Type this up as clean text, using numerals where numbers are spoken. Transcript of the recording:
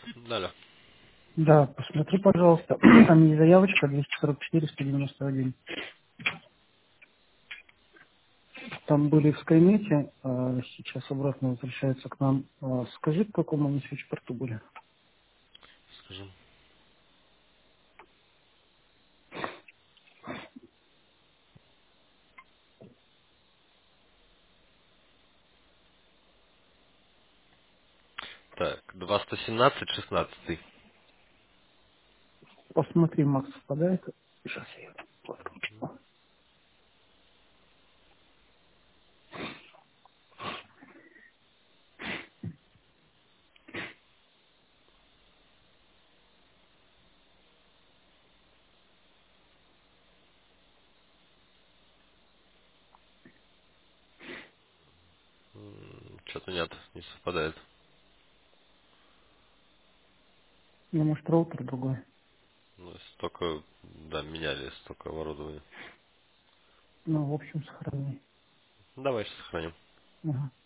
Да. Да, посмотри, пожалуйста. Там есть заявочка 244-191. Там были в Скайнете, а сейчас обратно возвращаются к нам. Скажи, к какому они свитч-порту были? Скажем. Так, 217, 16. Посмотри, Макс, совпадает. Сейчас я ее подкручу. Что-то нет, не совпадает. Ну, может, роутер другой. Ну, столько, да, меняли столько оборудования. Ну, в общем, сохрани. Давайте сохраним. Ага.